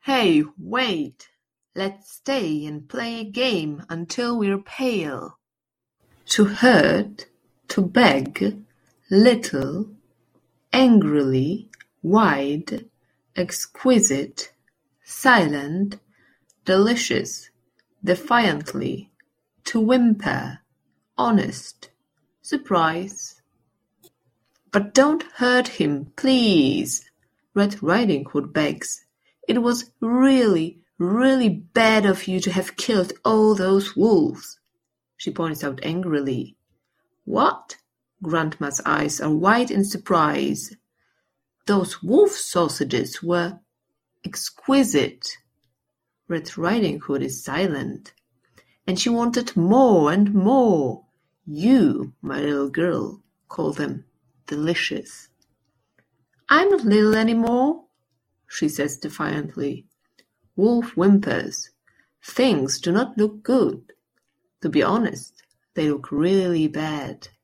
Hey, wait! Let's stay and play a game until we're pale. To hurt, to beg, little, angrily, wide, exquisite, silent, delicious, defiantly, to whimper, honest, surprise. But don't hurt him, please, Red Riding Hood begs. It was really, really bad of you to have killed all those wolves. She points out angrily. What? Grandma's eyes are wide in surprise. Those wolf sausages were exquisite. Red Riding Hood is silent. And she wanted more and more. You, my little girl, call them delicious. I'm not little any more, she says defiantly. Wolf whimpers. Things do not look good. To be honest, they look really bad.